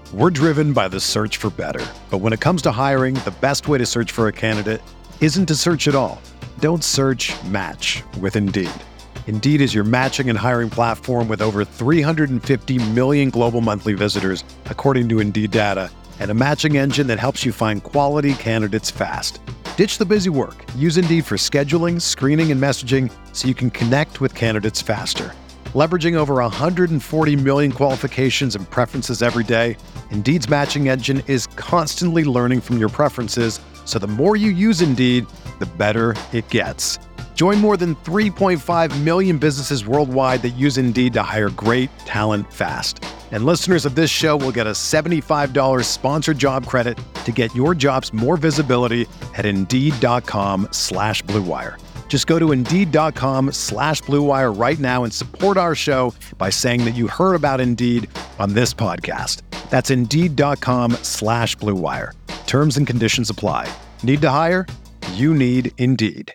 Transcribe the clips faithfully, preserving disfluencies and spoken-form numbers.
We're driven by the search for better. But when it comes to hiring, the best way to search for a candidate isn't to search at all. Don't search, match with Indeed. Indeed is your matching and hiring platform with over three hundred fifty million global monthly visitors, according to Indeed data, and a matching engine that helps you find quality candidates fast. Ditch the busy work. Use Indeed for scheduling, screening, and messaging so you can connect with candidates faster. Leveraging over one hundred forty million qualifications and preferences every day, Indeed's matching engine is constantly learning from your preferences, so the more you use Indeed, the better it gets. Join more than three point five million businesses worldwide that use Indeed to hire great talent fast. And listeners of this show will get a seventy-five dollars sponsored job credit to get your jobs more visibility at Indeed.com slash Blue Wire. Just go to Indeed.com slash Blue Wire right now and support our show by saying that you heard about Indeed on this podcast. That's Indeed.com slash Blue Wire. Terms and conditions apply. Need to hire? You need Indeed.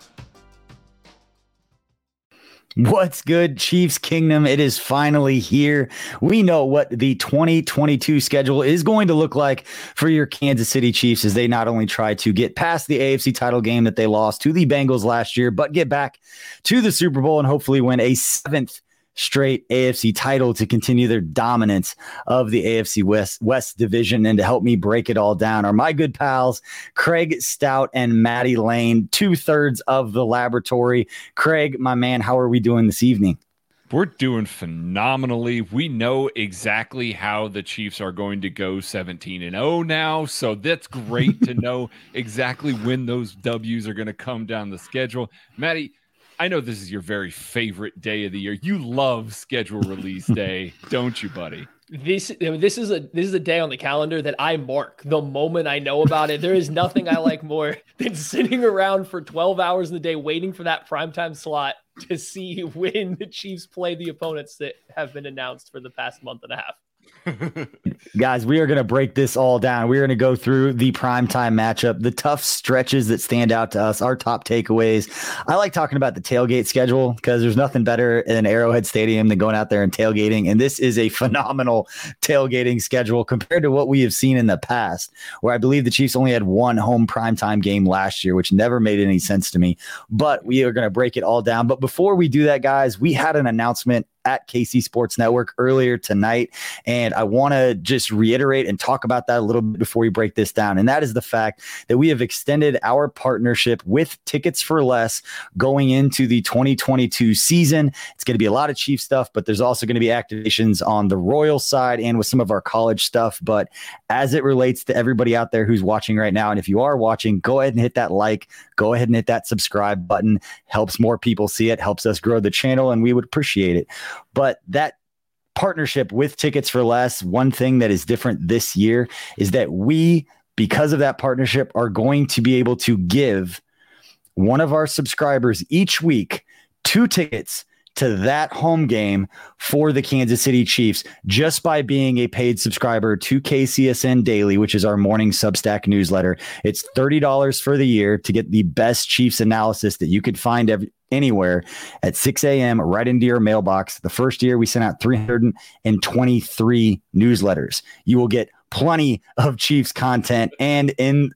What's good, Chiefs Kingdom? It is finally here. We know what the twenty twenty-two schedule is going to look like for your Kansas City Chiefs as they not only try to get past the A F C title game that they lost to the Bengals last year, but get back to the Super Bowl and hopefully win a seventh straight A F C title to continue their dominance of the A F C West West division. And to help me break it all down are my good pals, Craig Stout and Maddie Lane, two thirds of the laboratory. Craig, my man, how are we doing this evening? We're doing phenomenally. We know exactly how the Chiefs are going to go seventeen and oh now. So that's great to know exactly when those W's are going to come down the schedule. Maddie, I know this is your very favorite day of the year. You love schedule release day, don't you, buddy? This this is a this is a day on the calendar that I mark the moment I know about it. There is nothing I like more than sitting around for twelve hours in the day waiting for that primetime slot to see when the Chiefs play the opponents that have been announced for the past month and a half. Guys, we are going to break this all down. We're going to go through the primetime matchup, the tough stretches that stand out to us, our top takeaways. I like talking about the tailgate schedule because there's nothing better in Arrowhead Stadium than going out there and tailgating. And this is a phenomenal tailgating schedule compared to what we have seen in the past, where I believe the Chiefs only had one home primetime game last year, which never made any sense to me. But we are going to break it all down. But before we do that, guys, we had an announcement at K C Sports Network earlier tonight. And I want to just reiterate and talk about that a little bit before we break this down. And that is the fact that we have extended our partnership with Tickets for Less going into the twenty twenty-two season. It's going to be a lot of Chief stuff, but there's also going to be activations on the Royal side and with some of our college stuff. But as it relates to everybody out there who's watching right now, and if you are watching, go ahead and hit that like, go ahead and hit that subscribe button. Helps more people see it, helps us grow the channel, and we would appreciate it. But that partnership with Tickets for Less, one thing that is different this year is that we, because of that partnership, are going to be able to give one of our subscribers each week two tickets to that home game for the Kansas City Chiefs just by being a paid subscriber to K C S N Daily, which is our morning Substack newsletter. It's thirty dollars for the year to get the best Chiefs analysis that you could find every, anywhere at six a.m. right into your mailbox. The first year we sent out three hundred twenty-three newsletters. You will get plenty of Chiefs content, and in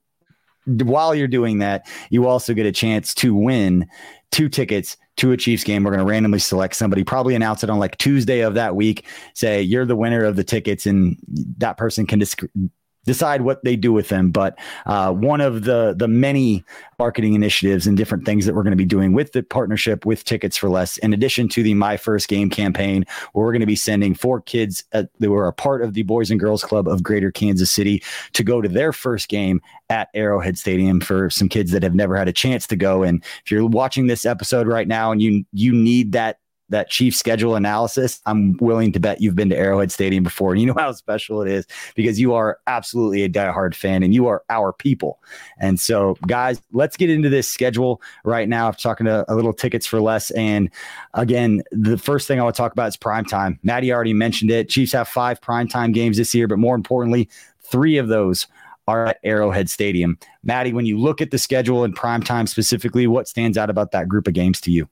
while you're doing that, you also get a chance to win two tickets to a Chiefs game. We're going to randomly select somebody, probably announce it on like Tuesday of that week, say you're the winner of the tickets, and that person can disc- decide what they do with them. But uh, one of the the many marketing initiatives and different things that we're going to be doing with the partnership with Tickets for Less, in addition to the My First Game campaign, where we're going to be sending four kids at, that were a part of the Boys and Girls Club of Greater Kansas City to go to their first game at Arrowhead Stadium for some kids that have never had a chance to go. And if you're watching this episode right now and you you need that that Chief schedule analysis, I'm willing to bet you've been to Arrowhead Stadium before. And you know how special it is because you are absolutely a diehard fan and you are our people. And so, guys, let's get into this schedule right now. I'm talking to a little Tickets for Less. And again, the first thing I want to talk about is primetime. Maddie already mentioned it. Chiefs have five primetime games this year, but more importantly, three of those are at Arrowhead Stadium. Maddie, when you look at the schedule and primetime specifically, what stands out about that group of games to you?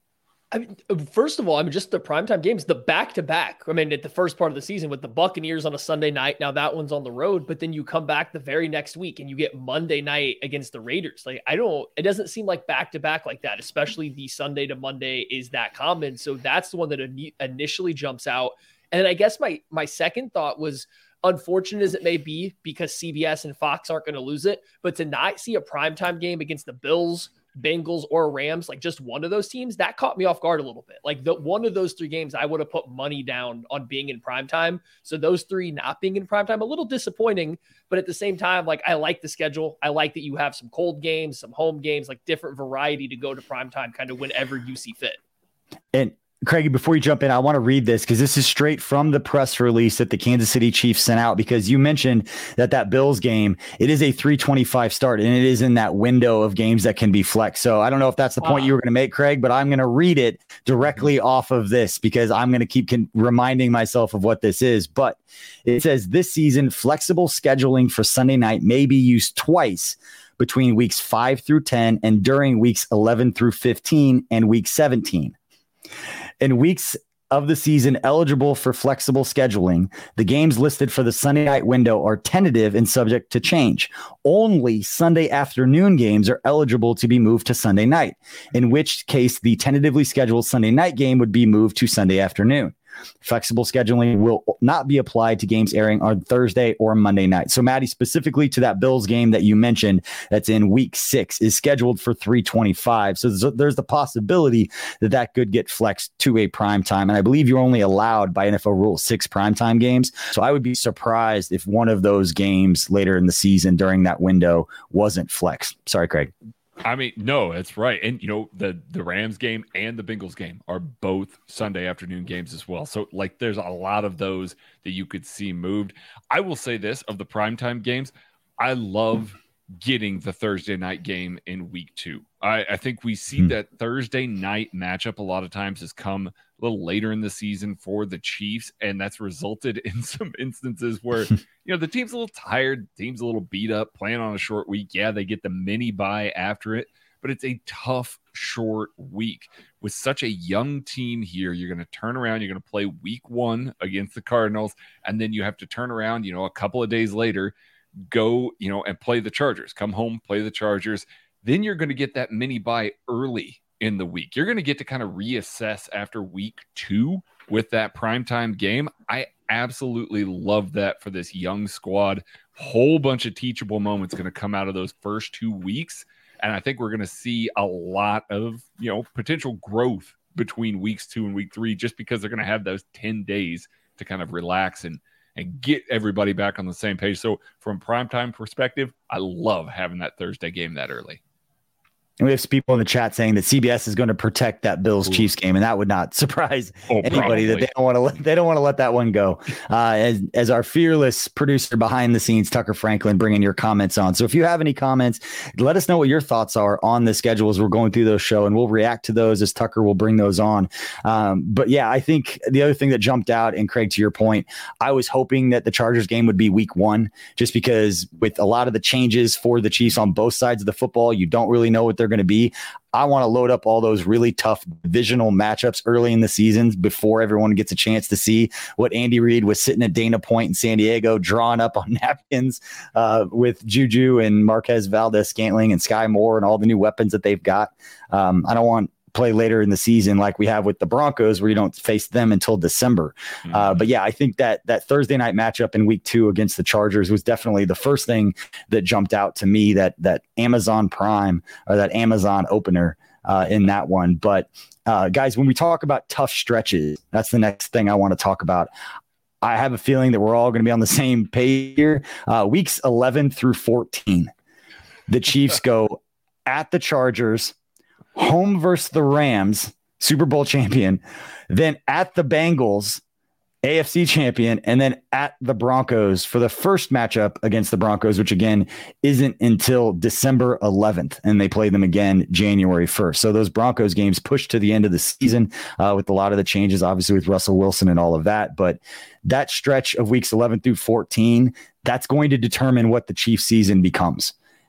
I mean, first of all, I mean, just the primetime games, the back-to-back. I mean, at the first part of the season with the Buccaneers on a Sunday night, now that one's on the road, but then you come back the very next week and you get Monday night against the Raiders. Like, I don't, it doesn't seem like back-to-back like that, especially the Sunday to Monday is that common. So that's the one that in- initially jumps out. And then I guess my, my second thought was, unfortunate as it may be, because C B S and Fox aren't going to lose it, but to not see a primetime game against the Bills, Bengals, or Rams, like just one of those teams, that caught me off guard a little bit. Like the one of those three games, I would have put money down on being in primetime. So those three not being in primetime, a little disappointing, but at the same time, like I like the schedule. I like that you have some cold games, some home games, like different variety to go to primetime kind of whenever you see fit. And Craig, before you jump in, I want to read this because this is straight from the press release that the Kansas City Chiefs sent out, because you mentioned that that Bills game, it is a three twenty-five start and it is in that window of games that can be flexed. So I don't know if that's the wow. point you were going to make, Craig, but I'm going to read it directly off of this because I'm going to keep con- reminding myself of what this is. But it says this season, flexible scheduling for Sunday night may be used twice between weeks five through ten and during weeks eleven through fifteen and week seventeen. In weeks of the season eligible for flexible scheduling, the games listed for the Sunday night window are tentative and subject to change. Only Sunday afternoon games are eligible to be moved to Sunday night, in which case the tentatively scheduled Sunday night game would be moved to Sunday afternoon. Flexible scheduling will not be applied to games airing on Thursday or Monday night. So, Maddie, specifically to that Bills game that you mentioned that's in week six is scheduled for three twenty-five. So there's, there's the possibility that that could get flexed to a primetime. And I believe you're only allowed by N F L Rule six primetime games. So I would be surprised if one of those games later in the season during that window wasn't flexed. Sorry, Craig. I mean, no, that's right. And, you know, the, the Rams game and the Bengals game are both Sunday afternoon games as well. So, like, there's a lot of those that you could see moved. I will say this, of the primetime games, I love getting the Thursday night game in week two. I, I think we see mm-hmm. that Thursday night matchup a lot of times has come a little later in the season for the Chiefs, and that's resulted in some instances where, you know, the team's a little tired, the team's a little beat up, playing on a short week. Yeah, they get the mini bye after it, but it's a tough, short week. With such a young team here, you're going to turn around, you're going to play week one against the Cardinals, and then you have to turn around, you know, a couple of days later, go, you know, and play the Chargers. Come home, play the Chargers. Then you're going to get that mini bye early in the week. You're going to get to kind of reassess after week two with that primetime game. I absolutely love that for this young squad. Whole bunch of teachable moments going to come out of those first two weeks. And I think we're going to see a lot of, you know, potential growth between weeks two and week three, just because they're going to have those ten days to kind of relax and and get everybody back on the same page. So from primetime perspective, I love having that Thursday game that early. And we have some people in the chat saying that C B S is going to protect that Bills Chiefs game, and that would not surprise oh, anybody probably. that they don't want to let they don't want to let that one go. Uh, as as our fearless producer behind the scenes, Tucker Franklin, bringing your comments on. So if you have any comments, let us know what your thoughts are on the schedule as we're going through those show, and we'll react to those as Tucker will bring those on. Um, but yeah, I think the other thing that jumped out, and Craig, to your point, I was hoping that the Chargers game would be week one, just because with a lot of the changes for the Chiefs on both sides of the football, you don't really know what they're going to be. I want to load up all those really tough divisional matchups early in the season before everyone gets a chance to see what Andy Reid was sitting at Dana Point in San Diego, drawing up on napkins uh, with Juju and Marquez Valdez-Scantling and Sky Moore and all the new weapons that they've got. Um, I don't want play later in the season like we have with the Broncos, where you don't face them until December. Mm-hmm. Uh, but yeah, I think that that Thursday night matchup in week two against the Chargers was definitely the first thing that jumped out to me, that that Amazon Prime or that Amazon opener uh, in that one. But uh, guys, when we talk about tough stretches, that's the next thing I want to talk about. I have a feeling that we're all going to be on the same page here. Uh, weeks eleven through fourteen, the Chiefs go at the Chargers, home versus the Rams, Super Bowl champion, then at the Bengals, A F C champion, and then at the Broncos for the first matchup against the Broncos, which again isn't until December eleventh, and they play them again January first. So those Broncos games pushed to the end of the season uh, with a lot of the changes, obviously with Russell Wilson and all of that. But that stretch of weeks eleven through fourteen, that's going to determine what the Chiefs season becomes.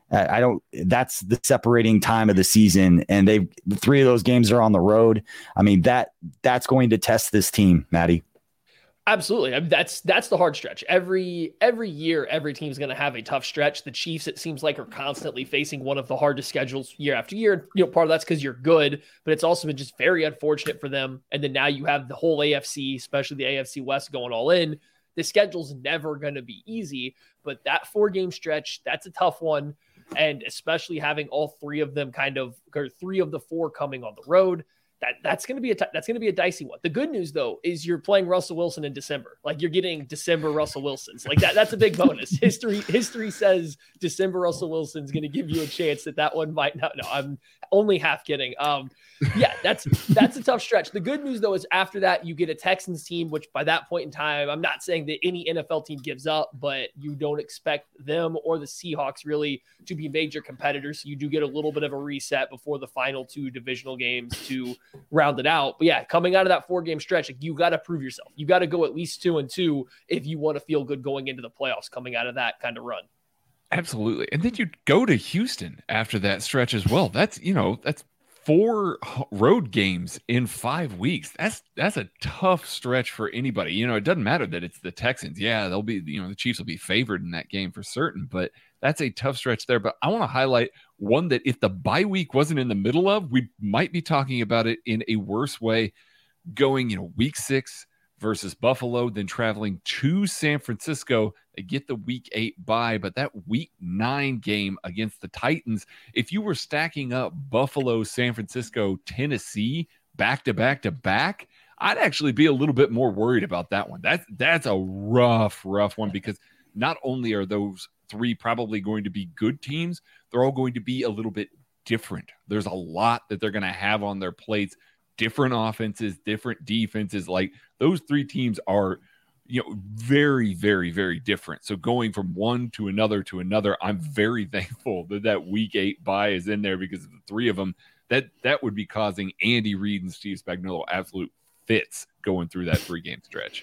I don't, that's the separating time of the season. And they, three of those games are on the road. I mean, that, that's going to test this team, Maddie. Absolutely. I mean, that's, that's the hard stretch. Every, every year, every team's going to have a tough stretch. The Chiefs, it seems like, are constantly facing one of the hardest schedules year after year. You know, part of that's because you're good, but it's also been just very unfortunate for them. And then now you have the whole A F C, especially the A F C West, going all in. The schedule's never going to be easy, but that four game stretch, that's a tough one. And especially having all three of them kind of, or three of the four coming on the road, that that's going to be a, t- that's going to be a dicey one. The good news though, is you're playing Russell Wilson in December. Like you're getting December Russell Wilsons like that. That's a big bonus. History, history says December Russell Wilson's going to give you a chance that that one might not. No, I'm only half kidding. Um, yeah, that's, that's a tough stretch. The good news though, is after that you get a Texans team, which by that point in time, I'm not saying that any N F L team gives up, but you don't expect them or the Seahawks really to be major competitors. So you do get a little bit of a reset before the final two divisional games to round it out. But yeah, coming out of that four game stretch, like, you got to prove yourself. You got to go at least two and two if you want to feel good going into the playoffs coming out of that kind of run. Absolutely. And then you go to Houston after that stretch as well. That's, you know, that's four road games in five weeks. That's, that's a tough stretch for anybody. You know, it doesn't matter that it's the Texans. Yeah, they'll be, you know, the Chiefs will be favored in that game for certain, but that's a tough stretch there. But I want to highlight one that if the bye week wasn't in the middle of, we might be talking about it in a worse way. Going, you know, week six versus Buffalo, then traveling to San Francisco. They get the week eight bye, but that week nine game against the Titans, if you were stacking up Buffalo, San Francisco, Tennessee, back to back to back, I'd actually be a little bit more worried about that one. That's, that's a rough, rough one, because not only are those three probably going to be good teams, they're all going to be a little bit different. There's a lot that they're going to have on their plates, different offenses, different defenses. Like those three teams are, you know, very, very, very different. So going from one to another to another, I'm very thankful that that week eight bye is in there, because the three of them, that that would be causing Andy Reid and Steve Spagnuolo absolute fits going through that three game stretch.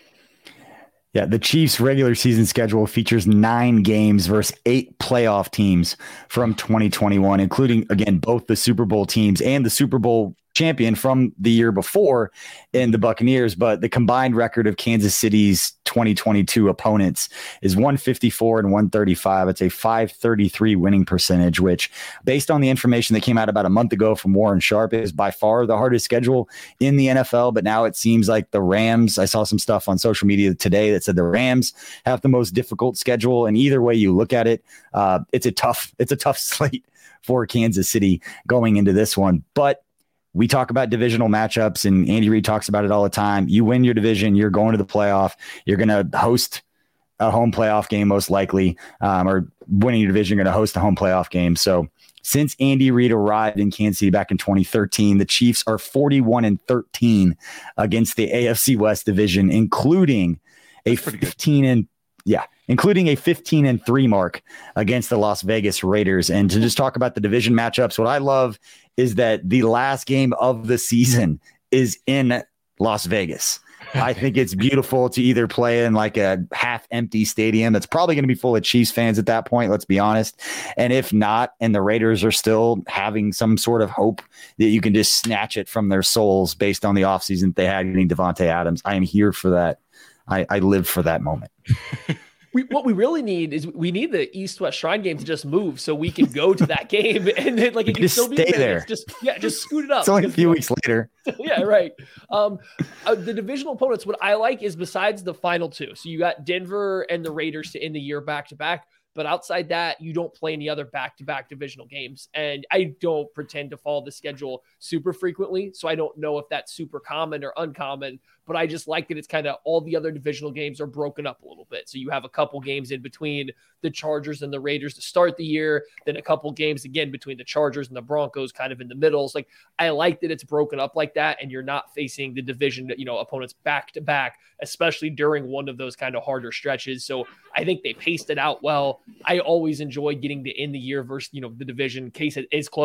Yeah, the Chiefs' regular season schedule features nine games versus eight playoff teams from twenty twenty-one, including, again, both the Super Bowl teams and the Super Bowl champion from the year before in the Buccaneers. But the combined record of Kansas City's twenty twenty-two opponents is one fifty-four and one thirty-five. It's a five thirty-three winning percentage, which, based on the information that came out about a month ago from Warren Sharp, is by far the hardest schedule in the N F L. But now it seems like the Rams, I saw some stuff on social media today that said the Rams have the most difficult schedule. And either way you look at it, uh, it's a tough, it's a tough slate for Kansas City going into this one. But we talk about divisional matchups, and Andy Reid talks about it all the time. You win your division, you're going to the playoff. You're going to host a home playoff game, most likely, um, or winning your division, you're going to host a home playoff game. So since Andy Reid arrived in Kansas City back in twenty thirteen, the Chiefs are forty-one and thirteen against the A F C West division, including a fifteen and yeah, including a fifteen and three mark against the Las Vegas Raiders. And to just talk about the division matchups, what I love is that the last game of the season is in Las Vegas. I think it's beautiful to either play in like a half empty stadium that's probably going to be full of Chiefs fans at that point, let's be honest. And if not, and the Raiders are still having some sort of hope that you can just snatch it from their souls based on the offseason that they had getting Devontae Adams, I am here for that. I, I live for that moment. We, what we really need is we need the East-West Shrine game to just move so we can go to that game, and then like it can just still be stay there. there. Just yeah, just scoot it up. It's only a few weeks later. Yeah, right. Um, uh, the divisional opponents, what I like is besides the final two. So you got Denver and the Raiders to end the year back to back. But outside that, you don't play any other back-to-back divisional games. And I don't pretend to follow the schedule super frequently, so I don't know if that's super common or uncommon. But I just like that it's kind of all the other divisional games are broken up a little bit. So you have a couple games in between the Chargers and the Raiders to start the year, then a couple games again between the Chargers and the Broncos kind of in the middle. It's like, I like that it's broken up like that, and you're not facing the division, you know, opponents back to back, especially during one of those kind of harder stretches. So I think they paced it out well. I always enjoy getting to end the year versus, you know, the division in case it is close.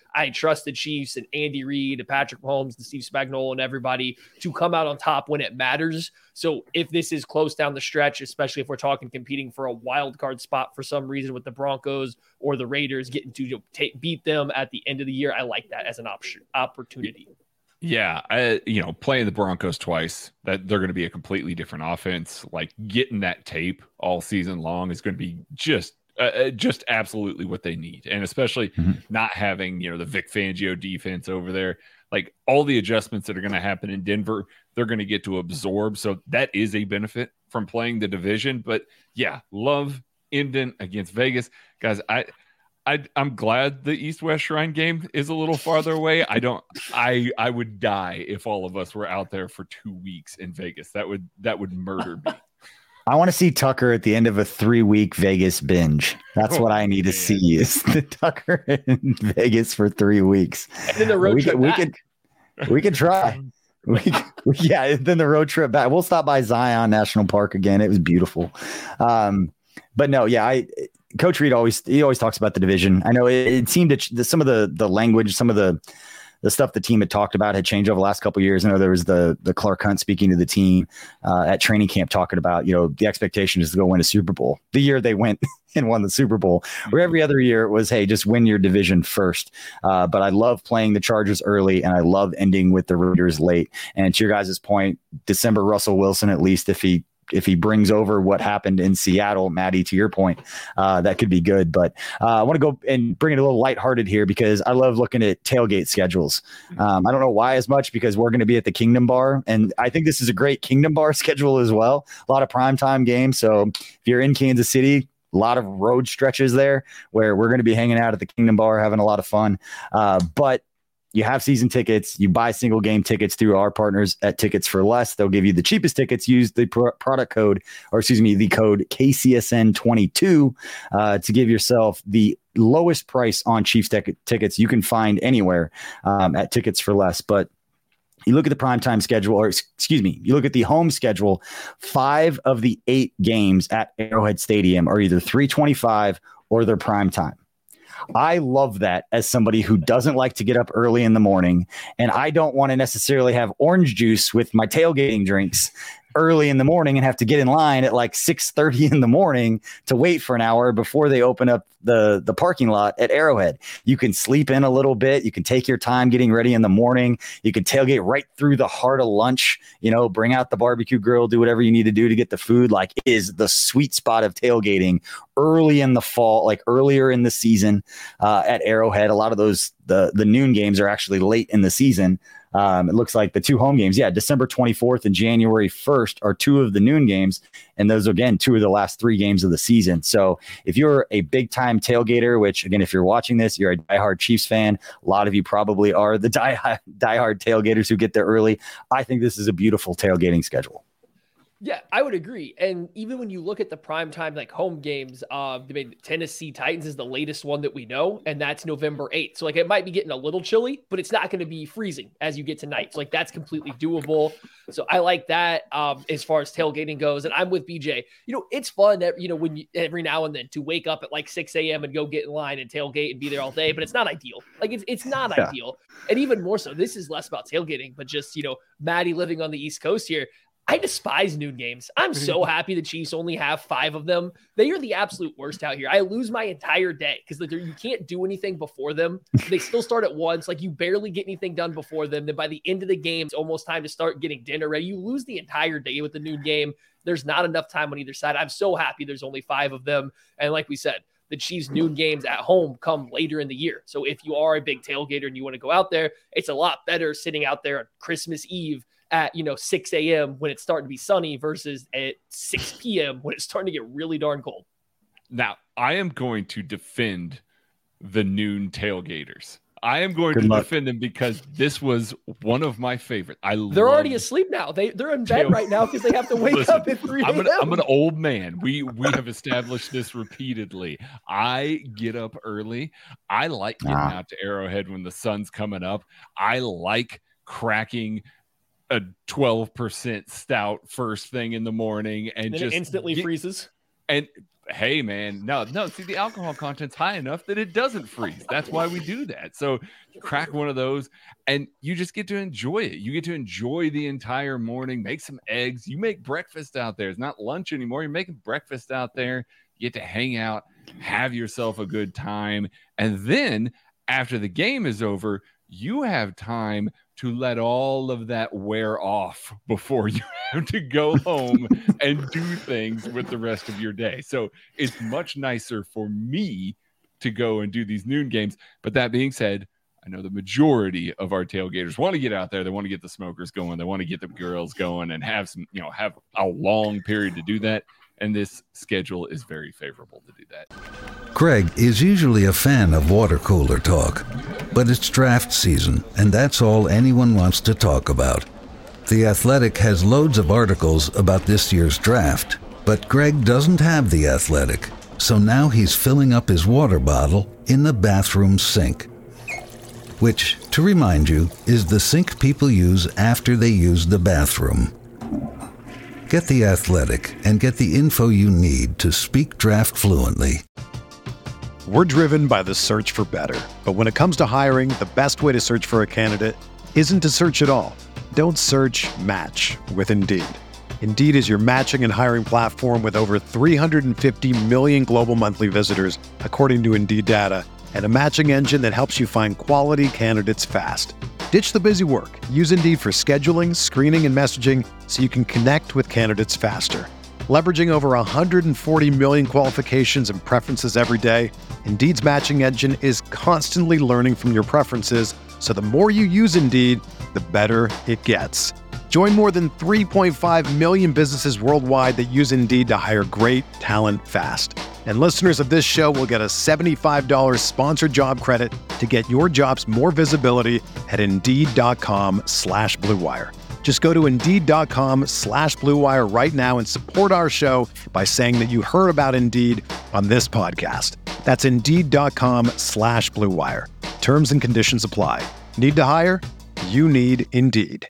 I trust the Chiefs and Andy Reid and Patrick Mahomes and Steve Spagnuolo and everybody to come out on top when it matters. So if this is close down the stretch, especially if we're talking competing for a wild card spot for some reason with the Broncos or the Raiders getting to you know, take, beat them at the end of the year, I like that as an option opportunity. Yeah, I, you know, playing the Broncos twice, that they're going to be a completely different offense. Like getting that tape all season long is going to be just, uh, just absolutely what they need, and especially mm-hmm. not having you know the Vic Fangio defense over there. Like all the adjustments that are going to happen in Denver, they're going to get to absorb. So that is a benefit from playing the division. But yeah, love Ending against Vegas, guys. I. I, I'm glad the East-West Shrine game is a little farther away. I don't. I I would die if all of us were out there for two weeks in Vegas. That would that would murder me. I want to see Tucker at the end of a three-week Vegas binge. That's oh, what I need man. to see is the Tucker in Vegas for three weeks. And then the road we trip could, we back. could we could try. We, yeah, then the road trip back. We'll stop by Zion National Park again. It was beautiful. Um, but no, yeah, I. Coach Reid always he always talks about the division. I know it, it seemed that the, some of the the language, some of the the stuff the team had talked about had changed over the last couple of years. I know there was the the Clark Hunt speaking to the team uh, at training camp talking about, you know, the expectation is to go win a Super Bowl. The year they went and won the Super Bowl, where every other year it was, hey, just win your division first. Uh, but I love playing the Chargers early, and I love ending with the Raiders late. And to your guys' point, December Russell Wilson, at least if he if he brings over what happened in Seattle, Maddie, to your point, uh, that could be good. But uh, I want to go and bring it a little lighthearted here because I love looking at tailgate schedules. Um, I don't know why as much because we're going to be at the Kingdom Bar, and I think this is a great Kingdom Bar schedule as well. A lot of primetime games. So if you're in Kansas City, a lot of road stretches there where we're going to be hanging out at the Kingdom Bar, having a lot of fun. Uh, but you have season tickets. You buy single game tickets through our partners at Tickets for Less. They'll give you the cheapest tickets. Use the pro- product code, or excuse me, the code K C S N twenty-two uh, to give yourself the lowest price on Chiefs t- tickets you can find anywhere um, at Tickets for Less. But you look at the primetime schedule, or excuse me, you look at the home schedule, five of the eight games at Arrowhead Stadium are either three twenty-five or they're primetime. I love that as somebody who doesn't like to get up early in the morning, and I don't want to necessarily have orange juice with my tailgating drinks early in the morning and have to get in line at like six thirty in the morning to wait for an hour before they open up the, the parking lot at Arrowhead. You can sleep in a little bit. You can take your time getting ready in the morning. You can tailgate right through the heart of lunch, you know, bring out the barbecue grill, do whatever you need to do to get the food. Like, it is the sweet spot of tailgating early in the fall, like earlier in the season uh, at Arrowhead. A lot of those, the, the noon games are actually late in the season. Um, it looks like the two home games, yeah, December twenty-fourth and January first are two of the noon games. And those are, again, two of the last three games of the season. So if you're a big time tailgater, which again, if you're watching this, you're a diehard Chiefs fan. A lot of you probably are the die, diehard tailgaters who get there early. I think this is a beautiful tailgating schedule. Yeah, I would agree. And even when you look at the primetime, like home games, uh, I mean, Tennessee Titans is the latest one that we know, and that's November eighth. So like, it might be getting a little chilly, but it's not going to be freezing as you get to night. So like, that's completely doable. So I like that um, as far as tailgating goes. And I'm with B J. You know, it's fun that, you know, when you, every now and then to wake up at like six a.m. and go get in line and tailgate and be there all day, but it's not ideal. Like, it's, it's not yeah. ideal. And even more so, this is less about tailgating, but just, you know, Maddie living on the East Coast here, I despise noon games. I'm so happy the Chiefs only have five of them. They are the absolute worst out here. I lose my entire day because like, you can't do anything before them. They still start at once. Like, you barely get anything done before them. Then by the end of the game, it's almost time to start getting dinner ready. You lose the entire day with the noon game. There's not enough time on either side. I'm so happy there's only five of them. And like we said, the Chiefs noon games at home come later in the year. So if you are a big tailgater and you want to go out there, it's a lot better sitting out there on Christmas Eve at, you know, six a.m. when it's starting to be sunny versus at six p.m. when it's starting to get really darn cold. Now, I am going to defend the noon tailgaters. I am going Good to luck. defend them because this was one of my favorites. I They're already asleep now. They they're in bed tail- right now because they have to wake Listen, up at three a.m. I'm an, I'm an old man. We we have established this repeatedly. I get up early. I like getting Ah. out to Arrowhead when the sun's coming up. I like cracking a twelve percent stout first thing in the morning and and then just it instantly get, freezes. and hey, man, no, no. See, the alcohol content's high enough that it doesn't freeze. That's why we do that. So you crack one of those and you just get to enjoy it. You get to enjoy the entire morning, make some eggs. You make breakfast out there. It's not lunch anymore. You're making breakfast out there. You get to hang out, have yourself a good time. And then after the game is over, you have time to let all of that wear off before you have to go home and do things with the rest of your day. So it's much nicer for me to go and do these noon games. But that being said, I know the majority of our tailgaters want to get out there. They want to get the smokers going. They want to get the girls going and have some, you know, have a long period to do that. And this schedule is very favorable to do that. Craig is usually a fan of water cooler talk, but it's draft season, and that's all anyone wants to talk about. The Athletic has loads of articles about this year's draft, but Greg doesn't have The Athletic, so now he's filling up his water bottle in the bathroom sink, which, to remind you, is the sink people use after they use the bathroom. Get The Athletic and get the info you need to speak draft fluently. We're driven by the search for better. But when it comes to hiring, the best way to search for a candidate isn't to search at all. Don't search, match with Indeed. Indeed is your matching and hiring platform with over three hundred fifty million global monthly visitors, according to Indeed data, and a matching engine that helps you find quality candidates fast. Ditch the busy work. Use Indeed for scheduling, screening, and messaging so you can connect with candidates faster. Leveraging over one hundred forty million qualifications and preferences every day, Indeed's matching engine is constantly learning from your preferences, so the more you use Indeed, the better it gets. Join more than three point five million businesses worldwide that use Indeed to hire great talent fast. And listeners of this show will get a seventy-five dollars sponsored job credit to get your jobs more visibility at Indeed.com slash Blue Wire. Just go to Indeed.com slash Blue Wire right now and support our show by saying that you heard about Indeed on this podcast. That's Indeed.com slash Blue Wire. Terms and conditions apply. Need to hire? You need Indeed.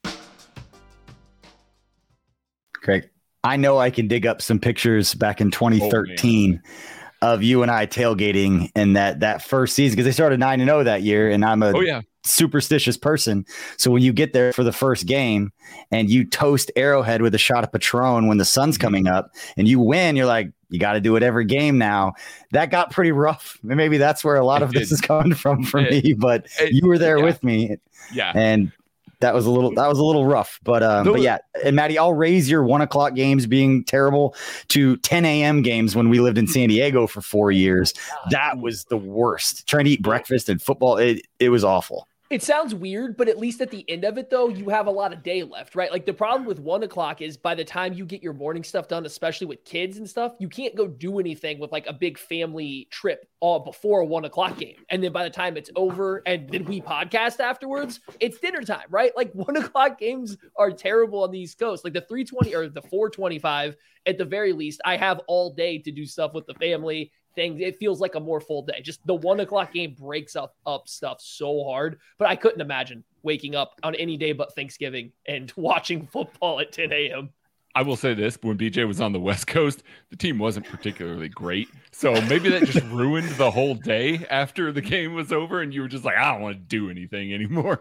Craig, I know I can dig up some pictures back in twenty thirteen oh, of you and I tailgating in that that first season, because they started nine and oh that year, and I'm a oh, yeah. superstitious person. So when you get there for the first game and you toast Arrowhead with a shot of Patron when the sun's coming up and you win, you're like, you got to do it every game now. That got pretty rough. Maybe that's where a lot it of did. This is coming from for it, me, but it, you were there yeah. with me. Yeah. And that was a little, that was a little rough, but, um, but yeah. And Maddie, I'll raise your one o'clock games being terrible to ten a.m. games when we lived in San Diego for four years. That was the worst. Trying to eat breakfast and football. It, it was awful. It sounds weird, but at least at the end of it, though, you have a lot of day left, right? Like the problem with one o'clock is by the time you get your morning stuff done, especially with kids and stuff, you can't go do anything with like a big family trip all before a one o'clock game. And then by the time it's over and then we podcast afterwards, it's dinner time, right? Like one o'clock games are terrible on the East Coast. Like the three twenty or the four twenty-five at the very least, I have all day to do stuff with the family. Things, it feels like a more full day. Just the one o'clock game breaks up up stuff so hard. But I couldn't imagine waking up on any day but Thanksgiving and watching football at ten a.m. I will say this: when B J was on the West Coast, the team wasn't particularly great. So maybe that just ruined the whole day after the game was over, and you were just like, I don't want to do anything anymore.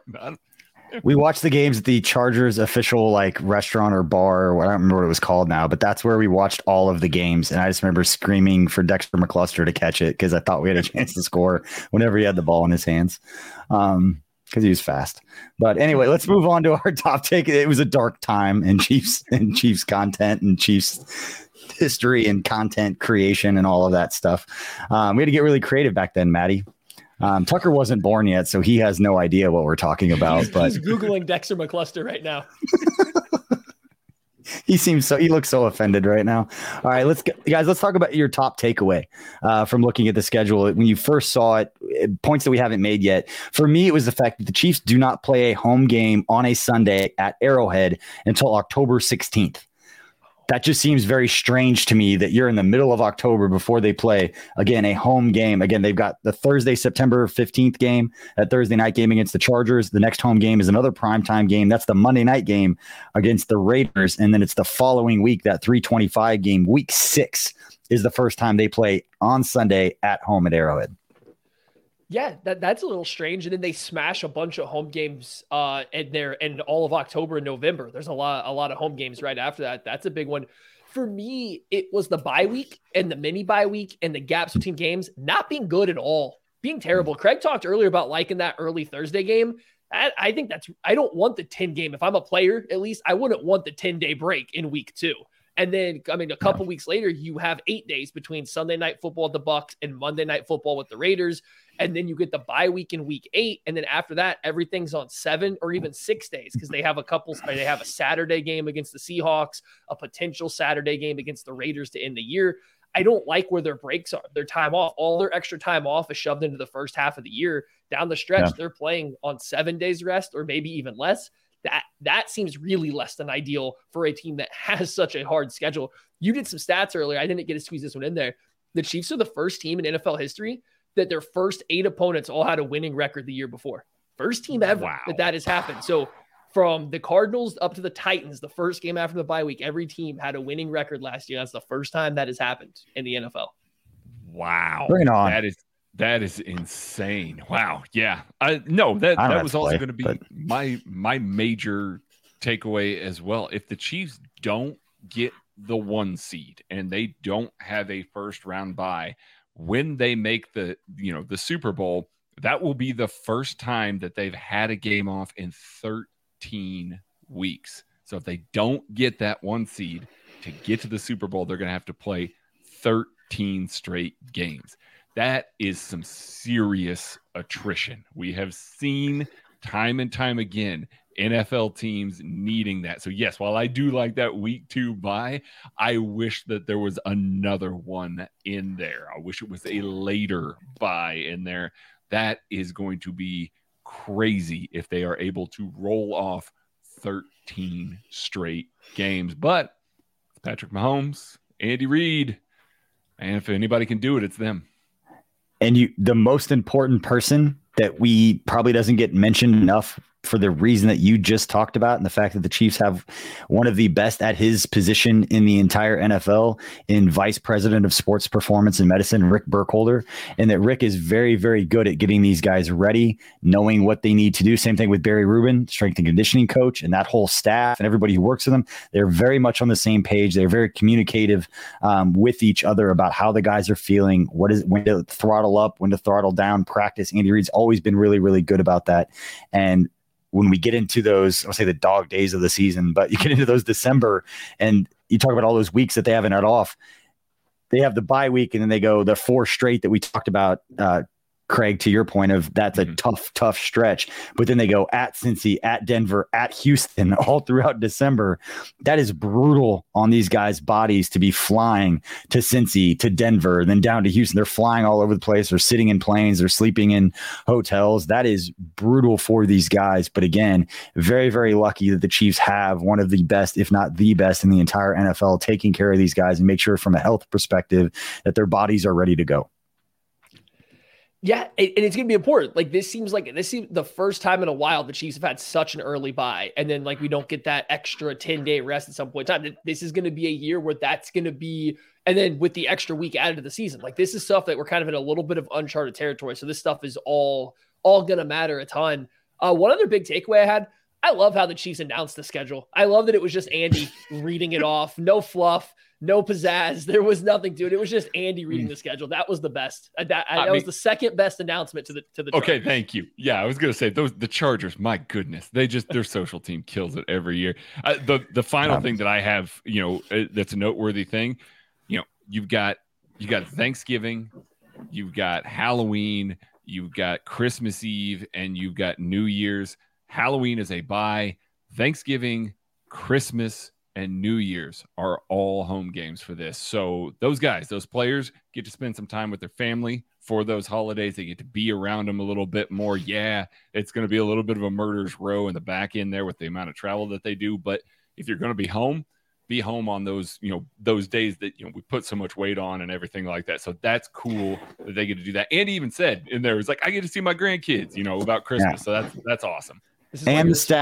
We watched the games at the Chargers official like restaurant or bar, or I don't remember what it was called now, but that's where we watched all of the games. And I just remember screaming for Dexter McCluster to catch it because I thought we had a chance to score whenever he had the ball in his hands, um, because he was fast. But anyway, let's move on to our top take. It was a dark time in Chiefs and Chiefs content and Chiefs history and content creation and all of that stuff. Um, we had to get really creative back then, Maddie. Um, Tucker wasn't born yet, so he has no idea what we're talking about. He's, but he's Googling Dexter McCluster right now. He seems so, he looks so offended right now. All right, let's get, guys, let's talk about your top takeaway uh, from looking at the schedule. When you first saw it, it, points that we haven't made yet. For me, it was the fact that the Chiefs do not play a home game on a Sunday at Arrowhead until October sixteenth. That just seems very strange to me that you're in the middle of October before they play, again, a home game. Again, they've got the Thursday, September fifteenth game, that Thursday night game against the Chargers. The next home game is another primetime game. That's the Monday night game against the Raiders. And then it's the following week, that three twenty-five game, week six is the first time they play on Sunday at home at Arrowhead. Yeah, that, that's a little strange. And then they smash a bunch of home games uh, in there and all of October and November. There's a lot, a lot of home games right after that. That's a big one. For me, it was the bye week and the mini bye week and the gaps between games not being good at all, being terrible. Craig talked earlier about liking that early Thursday game. I, I think that's, I don't want the ten game. If I'm a player, at least I wouldn't want the ten day break in week two. And then, I mean, a couple yeah. weeks later, you have eight days between Sunday night football with the Bucs and Monday night football with the Raiders. And then you get the bye week in week eight. And then after that, everything's on seven or even six days because they have a couple, they have a Saturday game against the Seahawks, a potential Saturday game against the Raiders to end the year. I don't like where their breaks are. Their time off, all their extra time off is shoved into the first half of the year. Down the stretch, yeah. they're playing on seven days rest or maybe even less. That that seems really less than ideal for a team that has such a hard schedule. You did some stats earlier. I didn't get to squeeze this one in there. The Chiefs are the first team in N F L history that their first eight opponents all had a winning record the year before. First team ever wow. that that has happened. So from the Cardinals up to the Titans, the first game after the bye week, every team had a winning record last year. That's the first time that has happened in the N F L. Wow. Bring it on. That is That is insane. Wow. Yeah. I no, that, that was also going to be but... my my major takeaway as well. If the Chiefs don't get the one seed and they don't have a first round bye when they make the, you know, the Super Bowl, that will be the first time that they've had a game off in thirteen weeks. So if they don't get that one seed to get to the Super Bowl, they're going to have to play thirteen straight games. That is some serious attrition. We have seen time and time again N F L teams needing that. So yes, while I do like that week two bye, I wish that there was another one in there. I wish it was a later bye in there. That is going to be crazy if they are able to roll off thirteen straight games. But Patrick Mahomes, Andy Reid, and if anybody can do it, it's them. And you, the most important person that we probably doesn't get mentioned enough for the reason that you just talked about, and the fact that the Chiefs have one of the best at his position in the entire N F L in Vice President of Sports Performance and Medicine, Rick Burkholder, and that Rick is very, very good at getting these guys ready, knowing what they need to do. Same thing with Barry Rubin, strength and conditioning coach, and that whole staff and everybody who works with them. They're very much on the same page. They're very communicative um, with each other about how the guys are feeling, what is when to throttle up, when to throttle down, practice. Andy Reid's always been really, really good about that. And when we get into those, I'll say the dog days of the season, but you get into those December and you talk about all those weeks that they haven't had off. They have the bye week and then they go the four straight that we talked about, uh, Craig, to your point of that's a mm-hmm. tough, tough stretch, but then they go at Cincy, at Denver, at Houston, all throughout December. That is brutal on these guys' bodies to be flying to Cincy, to Denver, then down to Houston. They're flying all over the place. They're sitting in planes. They're sleeping in hotels. That is brutal for these guys. But again, very, very lucky that the Chiefs have one of the best, if not the best in the entire N F L, taking care of these guys and make sure from a health perspective that their bodies are ready to go. Yeah, and it's going to be important. Like this seems like this seems the first time in a while the Chiefs have had such an early bye, and then like we don't get that extra ten day rest at some point in time. This is going to be a year where that's going to be, and then with the extra week added to the season, like this is stuff that we're kind of in a little bit of uncharted territory. So this stuff is all all going to matter a ton. Uh, one other big takeaway I had: I love how the Chiefs announced the schedule. I love that it was just Andy reading it off, no fluff. No pizzazz. There was nothing to it. It was just Andy reading the schedule. That was the best. That, that mean, was the second best announcement to the to the. Okay, Chargers. Thank you. Yeah, I was gonna say those the Chargers. My goodness, they just their social team kills it every year. Uh, the the final um, thing that I have, you know, uh, that's a noteworthy thing. You know, you've got you got Thanksgiving, you've got Halloween, you've got Christmas Eve, and you've got New Year's. Halloween is a bye. Thanksgiving, Christmas, and New Year's are all home games for this. So those guys, those players get to spend some time with their family for those holidays. They get to be around them a little bit more. Yeah, it's going to be a little bit of a murderer's row in the back end there with the amount of travel that they do. But if you're going to be home, be home on those, you know, those days that, you know, we put so much weight on and everything like that. So that's cool that they get to do that. Andy even said in there, it was like, I get to see my grandkids, you know, about Christmas. Yeah. So that's, that's awesome. And the staff.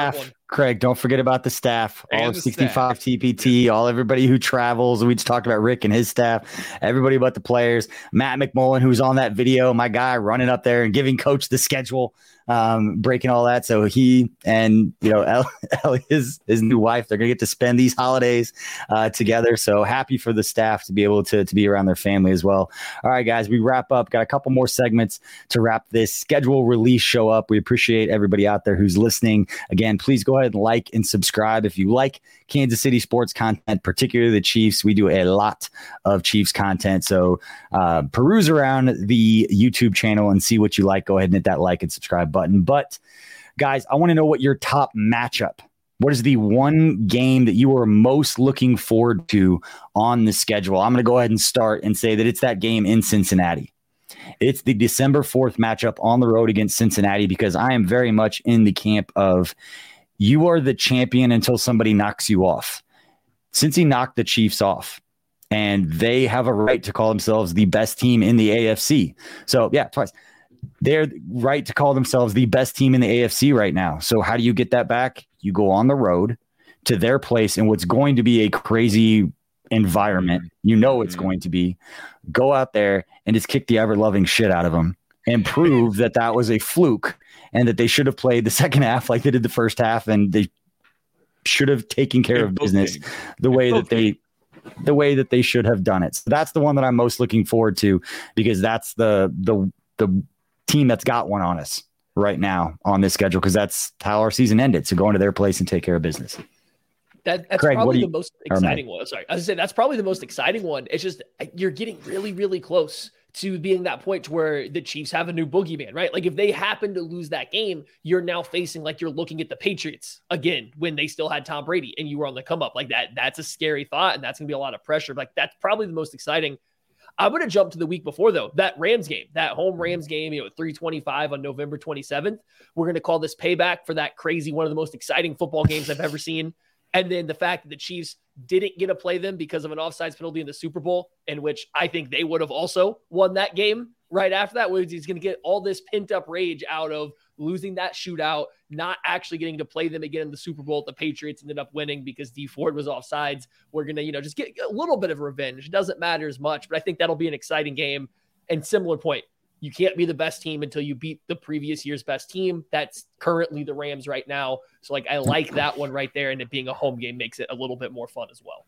Craig, don't forget about the staff, And all of the sixty-five staff. T P T, all everybody who travels. We just talked about Rick and his staff, everybody but the players. Matt McMullen, who's on that video, my guy, running up there and giving coach the schedule, um, breaking all that. So he and, you know, El, El, his, his new wife, they're going to get to spend these holidays uh, together. So happy for the staff to be able to, to be around their family as well. All right, guys, we wrap up. Got a couple more segments to wrap this schedule release show up. We appreciate everybody out there who's listening. Again, please go ahead and like and subscribe if you like Kansas City sports content, particularly the Chiefs. We do a lot of Chiefs content. So uh, peruse around the YouTube channel and see what you like. Go ahead and hit that like and subscribe button. But guys, I want to know what your top matchup. What is the one game that you are most looking forward to on the schedule? I'm going to go ahead and start and say that it's that game in Cincinnati. It's the December fourth matchup on the road against Cincinnati, because I am very much in the camp of you are the champion until somebody knocks you off. Since he knocked the Chiefs off, and they have a right to call themselves the best team in the A F C. So yeah, twice. They're right to call themselves the best team in the A F C right now. So how do you get that back? You go on the road to their place in what's going to be a crazy environment. You know it's going to be. Go out there and just kick the ever-loving shit out of them and prove that that was a fluke and that they should have played the second half like they did the first half, and they should have taken care of business the way that they the way that they should have done it. So that's the one that I'm most looking forward to, because that's the the the team that's got one on us right now on this schedule, because that's how our season ended. So go into their place and take care of business. That, that's Craig, probably you, the most exciting one. Sorry, I was saying that's probably the most exciting one. It's just you're getting really, really close to being that point to where the Chiefs have a new boogeyman, right? Like if they happen to lose that game, you're now facing like you're looking at the Patriots again when they still had Tom Brady and you were on the come up. Like that, that's a scary thought, and that's gonna be a lot of pressure. Like that's probably the most exciting. I'm going to jump to the week before, though, that Rams game, that home Rams game, you know, three twenty-five on November twenty-seventh. We're going to call this payback for that crazy, one of the most exciting football games I've ever seen. And then the fact that the Chiefs didn't get to play them because of an offsides penalty in the Super Bowl, in which I think they would have also won that game right after that, where he's going to get all this pent up rage out of losing that shootout, not actually getting to play them again in the Super Bowl. The Patriots ended up winning because Dee Ford was offsides. We're going to, you know, just get a little bit of revenge. It doesn't matter as much, but I think that'll be an exciting game. And similar point, you can't be the best team until you beat the previous year's best team. That's currently the Rams right now. So like, I like that one right there. And it being a home game makes it a little bit more fun as well.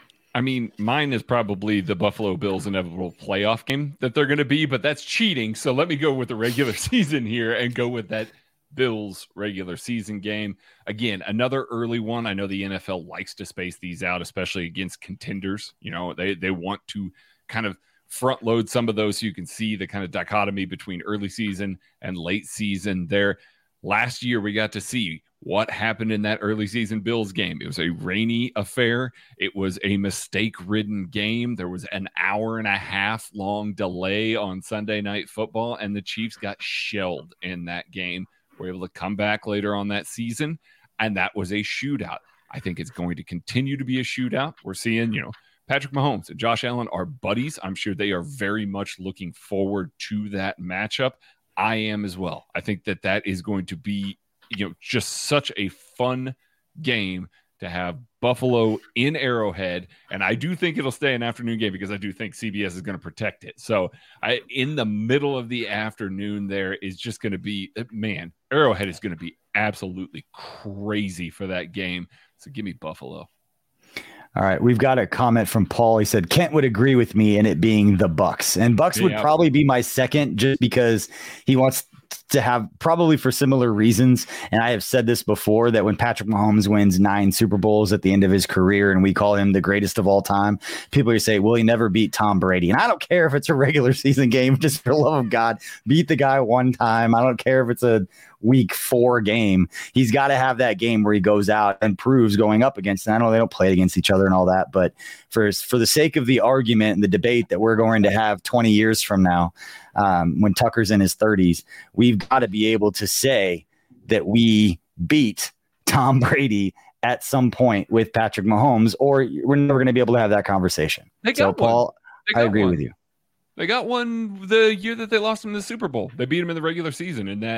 I mean, mine is probably the Buffalo Bills inevitable playoff game that they're going to be, but that's cheating. So let me go with the regular season here and go with that Bills regular season game. Again, another early one. I know the N F L likes to space these out, especially against contenders. You know, they, they want to kind of front load some of those so you can see the kind of dichotomy between early season and late season there. Last year, we got to see what happened in that early season Bills game. It was a rainy affair. It was a mistake-ridden game. There was an hour and a half long delay on Sunday Night Football, and the Chiefs got shelled in that game. We're able to come back later on that season, and that was a shootout. I think it's going to continue to be a shootout. We're seeing, you know, Patrick Mahomes and Josh Allen are buddies. I'm sure they are very much looking forward to that matchup. I am as well. I think that that is going to be, you know, just such a fun game to have Buffalo in Arrowhead. And I do think it'll stay an afternoon game because I do think C B S is going to protect it. So I, in the middle of the afternoon, there is just going to be, man, Arrowhead is going to be absolutely crazy for that game. So give me Buffalo. All right, we've got a comment from Paul. He said Kent would agree with me in it being the Bucks, and Bucks yeah. would probably be my second, just because he wants to have, probably for similar reasons. And I have said this before, that when Patrick Mahomes wins nine Super Bowls at the end of his career and we call him the greatest of all time, people are say, well, he never beat Tom Brady. And I don't care if it's a regular season game, just for the love of God, beat the guy one time. I don't care if it's a week four game. He's got to have that game where he goes out and proves going up against, and I know they don't play against each other and all that, but for, for the sake of the argument and the debate that we're going to have twenty years from now, um, when Tucker's in his thirties, we've got to be able to say that we beat Tom Brady at some point with Patrick Mahomes, or we're never going to be able to have that conversation. They got so one. Paul, They I agree one. with you. They got one the year that they lost him in the Super Bowl. They beat him in the regular season in that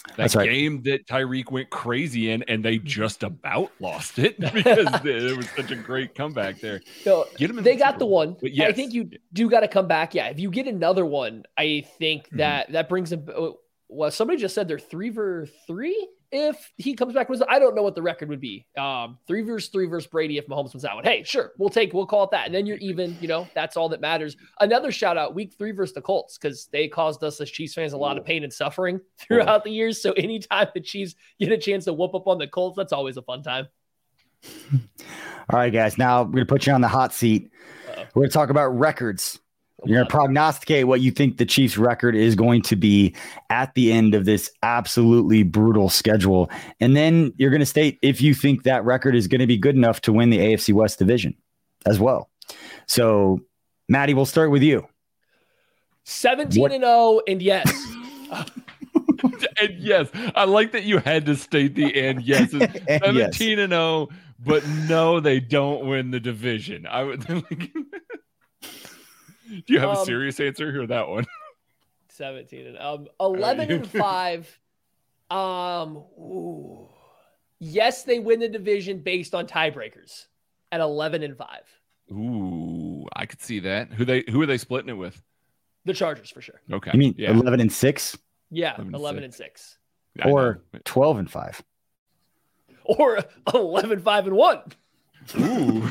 That That's right. game that Tyreek went crazy in, and they just about lost it because it was such a great comeback there. So Get them in they the got Super the Bowl. one. But yes. I think you do got to come back. Yeah, if you get another one, I think that that brings them. Well, somebody just said they're three for three. If he comes back, I don't know what the record would be. Um, three versus three versus Brady. If Mahomes wins that one, hey, sure, we'll take, we'll call it that, and then you're even. You know, that's all that matters. Another shout out, week three versus the Colts, because they caused us as Chiefs fans a lot of pain and suffering throughout the years. So anytime the Chiefs get a chance to whoop up on the Colts, that's always a fun time. All right, guys. Now we're gonna put you on the hot seat. Uh-oh. We're gonna talk about records. You're going to prognosticate what you think the Chiefs' record is going to be at the end of this absolutely brutal schedule. And then you're going to state if you think that record is going to be good enough to win the A F C West division as well. So, Maddie, we'll start with you. seventeen what? and oh, and yes. And yes, I like that you had to state the and yes. and seventeen yes. and oh, but no, they don't win the division. I would like Do you have um, a serious answer or that one? seventeen and um eleven and five. Um ooh. Yes, they win the division based on tiebreakers at eleven and five. Ooh, I could see that. Who they who are they splitting it with? The Chargers for sure. Okay. You mean yeah. eleven and six? Yeah, eleven and six. Or twelve and five. Or eleven five and one. Ooh.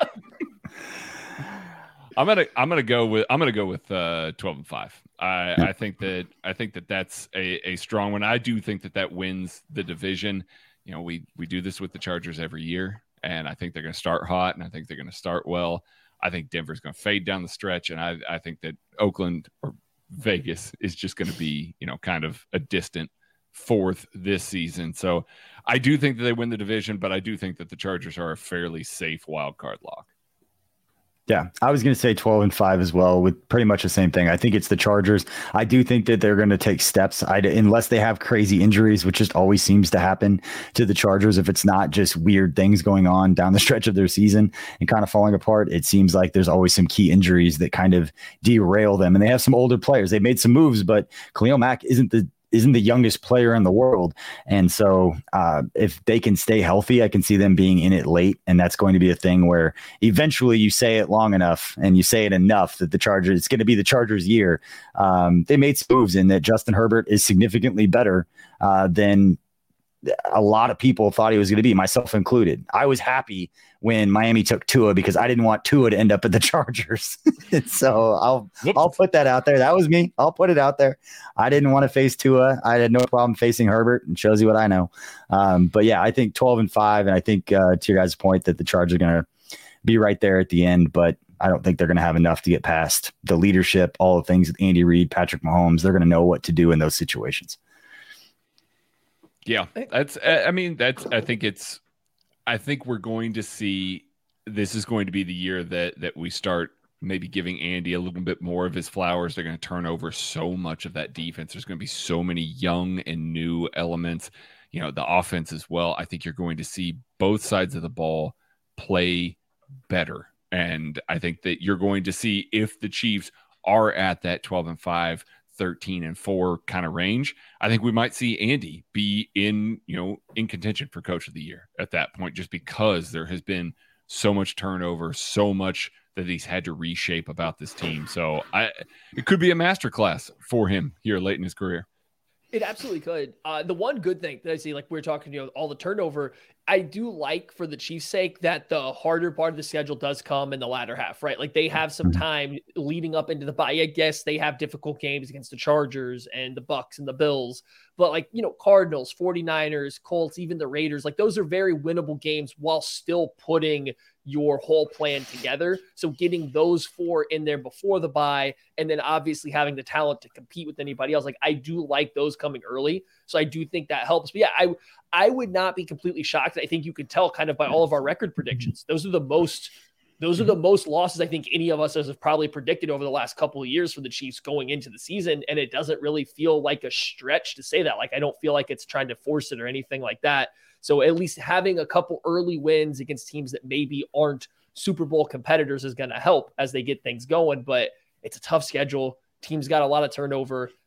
I'm gonna I'm gonna go with I'm gonna go with uh, twelve and five. I, I think that I think that that's a, a strong one. I do think that that wins the division. You know, we we do this with the Chargers every year, and I think they're going to start hot, and I think they're going to start well. I think Denver's going to fade down the stretch, and I I think that Oakland or Vegas is just going to be, you know, kind of a distant fourth this season. So I do think that they win the division, but I do think that the Chargers are a fairly safe wild card lock. Yeah, I was going to say twelve and five as well, with pretty much the same thing. I think it's the Chargers. I do think that they're going to take steps, I, unless they have crazy injuries, which just always seems to happen to the Chargers. If it's not just weird things going on down the stretch of their season and kind of falling apart, it seems like there's always some key injuries that kind of derail them. And they have some older players. They made some moves, but Khalil Mack isn't the isn't the youngest player in the world. And so uh, if they can stay healthy, I can see them being in it late. And that's going to be a thing where eventually you say it long enough and you say it enough that the Chargers, it's going to be the Chargers year. Um, they made some moves in that Justin Herbert is significantly better uh, than a lot of people thought he was going to be, myself included. I was happy when Miami took Tua because I didn't want Tua to end up at the Chargers. So I'll Whoops. I'll put that out there. That was me. I'll put it out there. I didn't want to face Tua. I had no problem facing Herbert, and shows you what I know. Um, but yeah, I think twelve and five, and I think uh, to your guys' point that the Chargers are going to be right there at the end, but I don't think they're going to have enough to get past the leadership, all the things with Andy Reid, Patrick Mahomes. They're going to know what to do in those situations. Yeah, that's, I mean, that's, I think it's, I think we're going to see, this is going to be the year that, that we start maybe giving Andy a little bit more of his flowers. They're going to turn over so much of that defense. There's going to be so many young and new elements, you know, the offense as well. I think you're going to see both sides of the ball play better. And I think that you're going to see if the Chiefs are at that twelve and five, thirteen and four kind of range, I think we might see Andy be in, you know, in contention for coach of the year at that point, just because there has been so much turnover, so much that he's had to reshape about this team. So I, it could be a masterclass for him here late in his career. It absolutely could. Uh, the one good thing that I see, like we were talking, you know, all the turnover, I do like for the Chiefs' sake that the harder part of the schedule does come in the latter half, right? Like they have some time leading up into the bye. I guess they have difficult games against the Chargers and the Bucks and the Bills, but like, you know, Cardinals, forty-niners, Colts, even the Raiders, like those are very winnable games while still putting your whole plan together. So getting those four in there before the bye, and then obviously having the talent to compete with anybody else. Like I do like those coming early. So I do think that helps. But yeah, I, I would not be completely shocked. I think you could tell kind of by all of our record predictions. Those are the most, those are the most losses I think any of us have probably predicted over the last couple of years for the Chiefs going into the season. And it doesn't really feel like a stretch to say that. Like, I don't feel like it's trying to force it or anything like that. So at least having a couple early wins against teams that maybe aren't Super Bowl competitors is going to help as they get things going. But it's a tough schedule. Teams got a lot of turnover.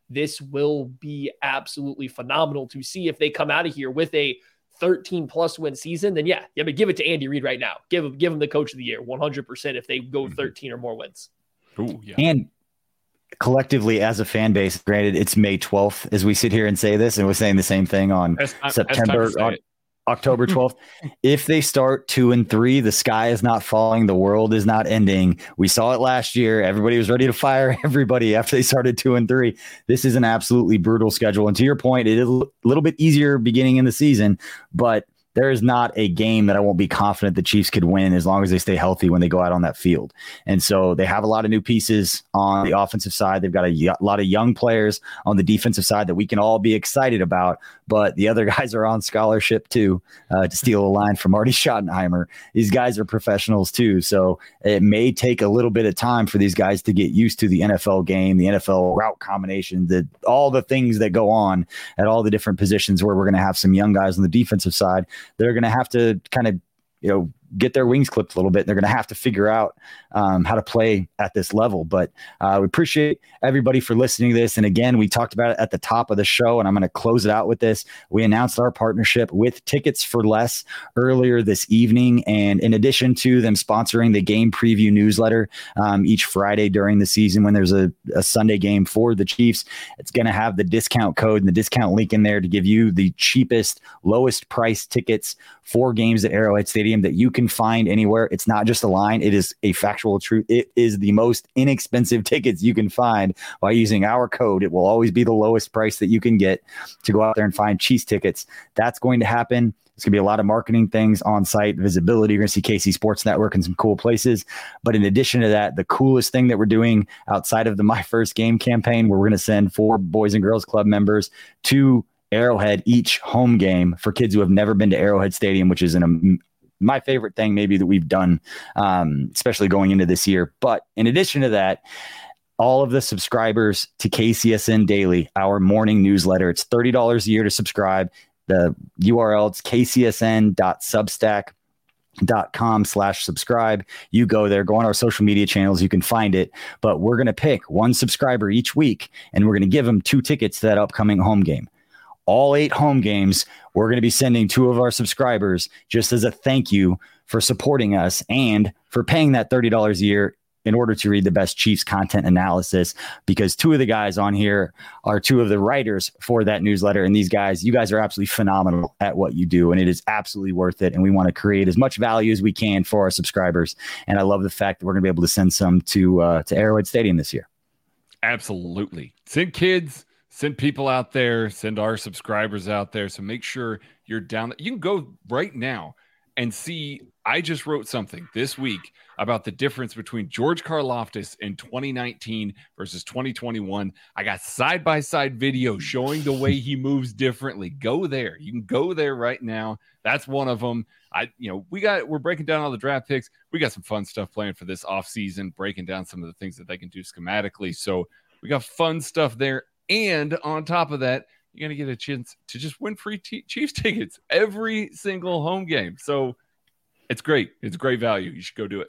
this will be absolutely phenomenal to see if they come out of here with a thirteen plus win season. Then yeah, yeah, but give it to Andy Reid right now. Give him, give him the coach of the year, one hundred percent if they go thirteen or more wins. Ooh, yeah. And collectively as a fan base, granted it's May twelfth as we sit here and say this, and we're saying the same thing on That's, September, on, October twelfth. If they start two and three, the sky is not falling. The world is not ending. We saw it last year. Everybody was ready to fire everybody after they started two and three. This is an absolutely brutal schedule. And to your point, it is a little bit easier beginning in the season, but there is not a game that I won't be confident the Chiefs could win as long as they stay healthy when they go out on that field. And so they have a lot of new pieces on the offensive side. They've got a y- lot of young players on the defensive side that we can all be excited about, but the other guys are on scholarship too, uh, to steal a line from Marty Schottenheimer. These guys are professionals too. So it may take a little bit of time for these guys to get used to the N F L game, the N F L route combinations, the, all the things that go on at all the different positions where we're going to have some young guys on the defensive side. They're going to have to kind of, you know, get their wings clipped a little bit. They're going to have to figure out um, how to play at this level. But uh, we appreciate everybody for listening to this. And again, we talked about it at the top of the show, and I'm going to close it out with this. We announced our partnership with Tickets for Less earlier this evening. And in addition to them sponsoring the game preview newsletter um, each Friday during the season when there's a, a Sunday game for the Chiefs, it's going to have the discount code and the discount link in there to give you the cheapest, lowest price tickets for games at Arrowhead Stadium that you can find anywhere. It's not just a line. It is a factual truth. It is the most inexpensive tickets you can find by using our code. It will always be the lowest price that you can get to go out there and find Chiefs tickets. That's going to happen. There's going to be a lot of marketing things on site, visibility. You're going to see K C Sports Network in some cool places. But in addition to that, the coolest thing that we're doing outside of the My First Game campaign, where we're going to send four Boys and Girls Club members to Arrowhead each home game for kids who have never been to Arrowhead Stadium, which is an um, my favorite thing maybe that we've done, um, especially going into this year. But in addition to that, all of the subscribers to K C S N Daily, our morning newsletter, it's thirty dollars a year to subscribe. The U R L, it's k c s n dot substack dot com slash subscribe. You go there, go on our social media channels, you can find it. But we're going to pick one subscriber each week, and we're going to give them two tickets to that upcoming home game. All eight home games, we're going to be sending two of our subscribers just as a thank you for supporting us and for paying that thirty dollars a year in order to read the best Chiefs content analysis, because two of the guys on here are two of the writers for that newsletter. And these guys, you guys are absolutely phenomenal at what you do, and it is absolutely worth it. And we want to create as much value as we can for our subscribers. And I love the fact that we're going to be able to send some to, uh, to Arrowhead Stadium this year. Absolutely. Send kids. Send people out there, send our subscribers out there. So make sure you're down. You can go right now and see. I just wrote something this week about the difference between George Karlaftis in twenty nineteen versus twenty twenty-one. I got side-by-side video showing the way he moves differently. Go there. You can go there right now. That's one of them. I, you know, we got, we're breaking down all the draft picks. We got some fun stuff planned for this offseason, breaking down some of the things that they can do schematically. So we got fun stuff there. And on top of that, you're going to get a chance to just win free t- Chiefs tickets every single home game. So it's great. It's great value. You should go do it.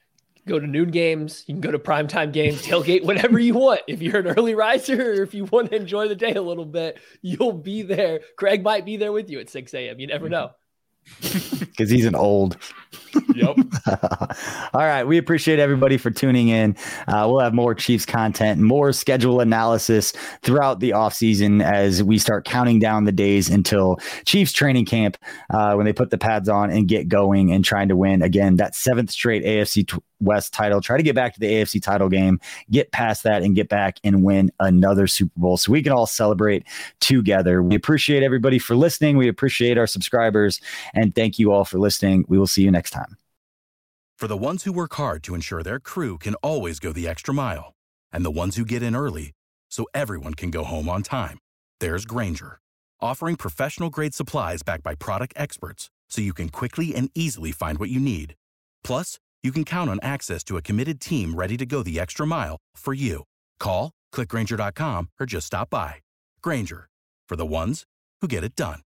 Go to noon games. You can go to primetime games, tailgate, whatever you want. If you're an early riser or if you want to enjoy the day a little bit, you'll be there. Craig might be there with you at six a.m. You never know. Because he's an old. Yep. All right. We appreciate everybody for tuning in. Uh, we'll have more Chiefs content, more schedule analysis throughout the offseason as we start counting down the days until Chiefs training camp, uh, when they put the pads on and get going and trying to win again that seventh straight A F C t- West title. Try to get back to the A F C title game, get past that, and get back and win another Super Bowl so we can all celebrate together. We appreciate everybody for listening. We appreciate our subscribers, and thank you all for listening. We will see you next time. For the ones who work hard to ensure their crew can always go the extra mile, and the ones who get in early so everyone can go home on time, there's Grainger, offering professional-grade supplies backed by product experts so you can quickly and easily find what you need. Plus, you can count on access to a committed team ready to go the extra mile for you. Call, click Grainger dot com, or just stop by. Grainger, for the ones who get it done.